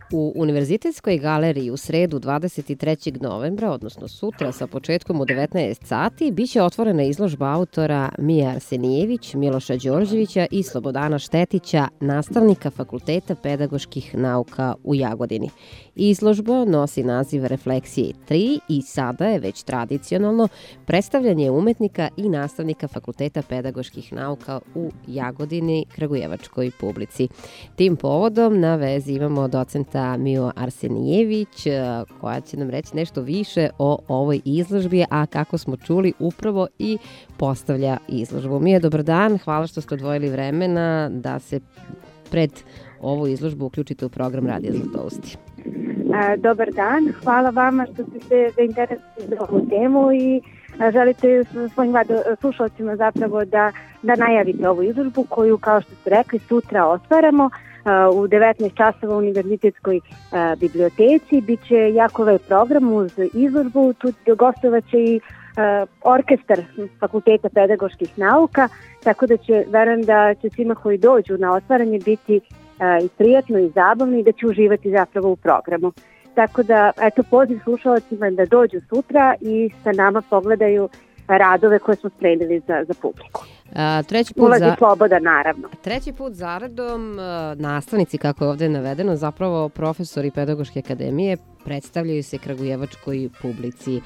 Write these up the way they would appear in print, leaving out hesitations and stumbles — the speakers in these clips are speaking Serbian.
U Univerzitetskoj galeriji u sredu 23. novembra, odnosno sutra sa početkom u 19 sati, biće otvorena izložba autora Mije Arsenijević, Miloša Đorđevića i Slobodana Štetića, nastavnika Fakulteta pedagoških nauka u Jagodini. Izložba nosi naziv Refleksije 3 i sada je već tradicionalno predstavljanje umetnika i nastavnika Fakulteta pedagoških nauka u Jagodini kragujevačkoj publici. Tim povodom na vezi imamo docenta Miju Arsenijević, koja će nam reći nešto više o ovoj izložbi, a kako smo čuli upravo i postavlja izložbu. Mija, dobar dan, hvala što ste odvojili vremena da se pred ovu izložbu uključite u program Radija Zlatousti. Dobar dan, hvala vama što ste se zainteresovali za ovu temu i želite svojim slušalcima zapravo da najavite ovu izložbu koju, kao što ste rekli, sutra otvaramo u 19 časova u Univerzitetskoj biblioteci. Biće jako lep program uz izložbu, tu gostovaće i orkestar Fakulteta pedagoških nauka, tako da verujem da će svima koji dođu na otvaranje biti i prijatno i zabavno i da će uživati zapravo u programu. Tako da, eto, poziv slušalcima da dođu sutra i sa nama pogledaju radove koje smo spremili za publiku. Ulazi sloboda, naravno. Treći put zaredom nastavnici, kako je ovde navedeno, zapravo profesori Pedagoške akademije, predstavljaju se kragujevačkoj publici.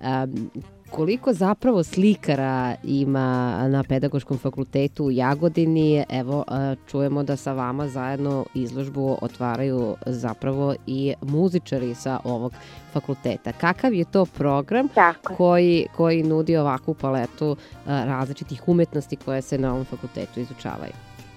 Koliko zapravo slikara ima na Pedagoškom fakultetu u Jagodini? Evo, čujemo da sa vama zajedno izložbu otvaraju zapravo i muzičari sa ovog fakulteta. Kakav je to program koji nudi ovakvu paletu različitih umetnosti koje se na ovom fakultetu izučavaju?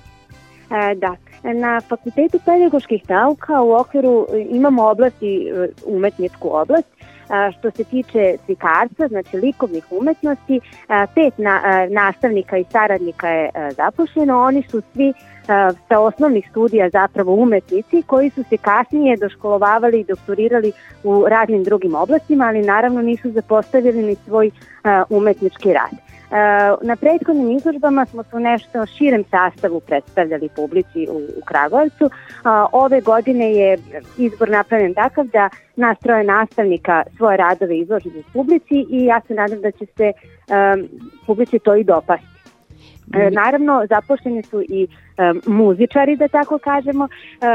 Da, na Fakultetu pedagoških nauka u okviru imamo umetničku oblast. Što se tiče slikarstva, znači likovnih umetnosti, 5 nastavnika i saradnika je zaposleno. Oni su svi sa osnovnih studija zapravo umetnici koji su se kasnije doškolovavali i doktorirali u raznim drugim oblastima, ali naravno nisu zapostavili ni svoj umetnički rad. Na prethodnim izložbama smo se u nešto širem sastavu predstavljali publici u Kragujevcu. Ove godine je izbor napravljen takav da nas 3 nastavnika svoje radove izložili u publici i ja se nadam da će se publici to i dopasti. Naravno, zaposleni su i muzičari, da tako kažemo.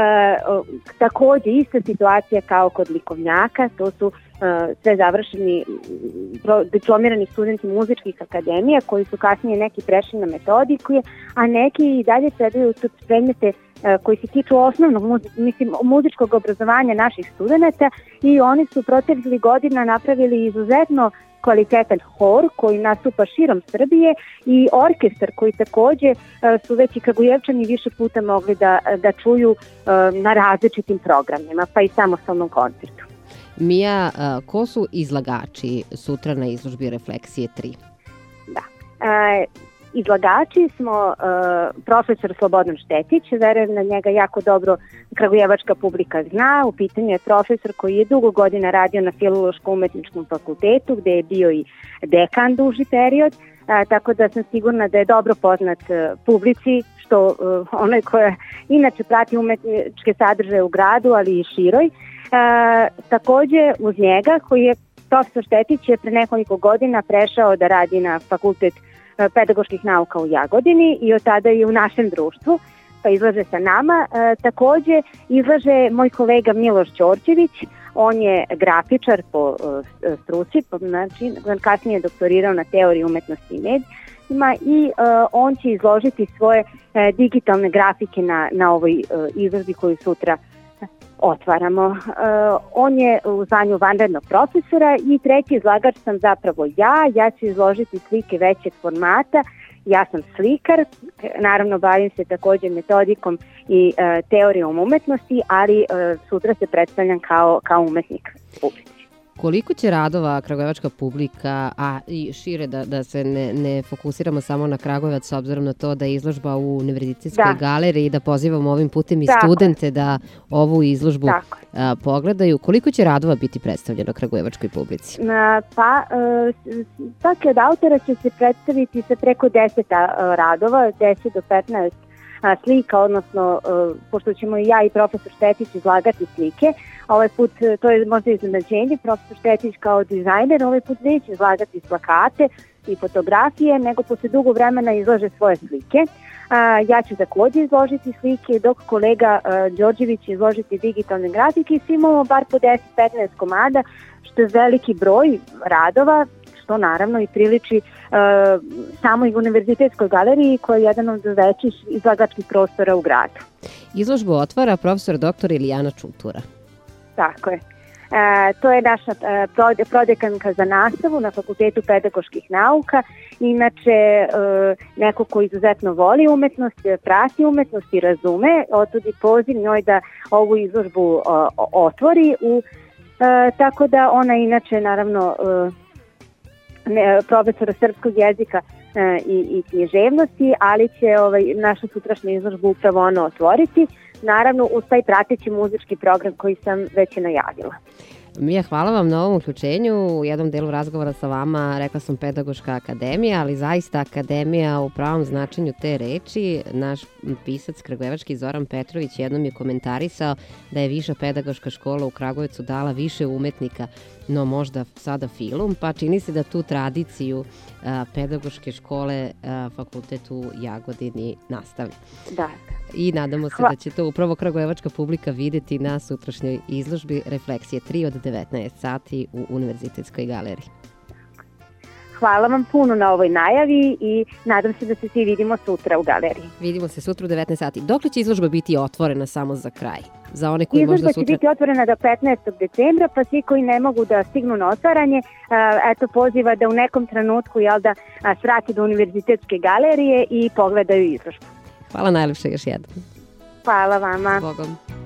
Takođe, ista situacija kao kod likovnjaka, to su sve završeni diplomirani studenti muzičkih akademija koji su kasnije neki prešli na metodiku, a neki i dalje predaju predmete koji se tiču osnovnog muzičkog obrazovanja naših studenata i oni su proteklih godina napravili izuzetno kvalitetan hor koji nastupa širom Srbije i orkestar koji takođe su već i Kragujevčani više puta mogli da čuju na različitim programima, pa i samostalnom koncertu. Mija, ko su izlagači sutra na izložbi Refleksije 3? Da, izlagači smo profesor Slobodan Štetić, verujem na njega jako dobro kragujevačka publika zna. U pitanju je profesor koji je dugo godina radio na Filološko-umetničkom fakultetu gde je bio i dekan duži period, tako da sam sigurna da je dobro poznat publici, što onaj koja inače prati umetničke sadržaje u gradu, ali i široj. Takođe uz njega, koji je profesor Štetić je pre nekoliko godina prešao da radi na Fakultet pedagoških nauka u Jagodini i od tada je u našem društvu, pa izlaže sa nama. Takođe izlaže moj kolega Miloš Đorđević, on je grafičar po struci, znači kasnije je doktorirao na teoriji umetnosti i medijima i on će izložiti svoje digitalne grafike na ovoj izložbi koju sutra otvaramo. On je u zvanju vanrednog profesora i treći izlagač sam zapravo ja ću izložiti slike većeg formata. Ja sam slikar, naravno bavim se takođe metodikom i teorijom umetnosti, ali sutra se predstavljam kao umetnik publici. Koliko će radova kragujevačka publika, a i šire da se ne fokusiramo samo na Kragujevac s obzirom na to da je izložba u Univerzitetskoj galeriji i da pozivamo ovim putem i studente da ovu izložbu pogledaju, koliko će radova biti predstavljeno kragujevačkoj publici? Svaki od autora će se predstaviti sa preko 10 radova, 10 do 15 slika, odnosno pošto ćemo i ja i profesor Štetić izlagati slike, ovaj put to je možda iznenađenje, profesor Štetić kao dizajner ovaj put neće izlagati plakate i fotografije, nego posle dugo vremena izlaže svoje slike. Ja ću takođe izložiti slike, dok kolega Đorđević će izložiti digitalne grafike i svi imamo bar po 10-15 komada, što je veliki broj radova, što naravno i priliči samoj univerzitetskoj galeriji koja je jedan od većih izlagačkih prostora u gradu. Izložbu otvara profesor dr. Ilijana Čutura. Tako je. To je naša prodekanka za nastavu na Fakultetu pedagoških nauka. Inače, neko ko izuzetno voli umetnost, prati umetnost i razume, otudi poziv njoj da ovu izložbu otvori. Tako da ona inače, naravno, profesora srpskog jezika i književnosti, ali će našu sutrašnju izložbu upravo ona otvoriti. Naravno, uz taj prateći muzički program koji sam već najavila. Mija, hvala vam na ovom uključenju. U jednom delu razgovora sa vama rekla sam pedagoška akademija, ali zaista akademija u pravom značenju te reči. Naš pisac kragujevački Zoran Petrović jednom je komentarisao da je Viša pedagoška škola u Kragujevcu dala više umetnika, no možda sada film, pa čini se da tu tradiciju pedagoške škole fakultet u Jagodini nastavi. Da. I nadamo se da će to upravo kragujevačka publika videti na sutrašnjoj izložbi Refleksije 3 od 19 sati u Univerzitetskoj galeriji. Hvala vam puno na ovoj najavi i nadam se da se svi vidimo sutra u galeriji. Vidimo se sutra u 19 sati. Dokle će izložba biti otvorena samo za kraj? Za one koji možda sutra... Izložba će biti otvorena do 15. decembra, pa svi koji ne mogu da stignu na otvaranje, poziva da u nekom trenutku svrati do Univerzitetske galerije i pogledaju izložbu. Hvala najlepše još jednom. Hvala vama. Bogom.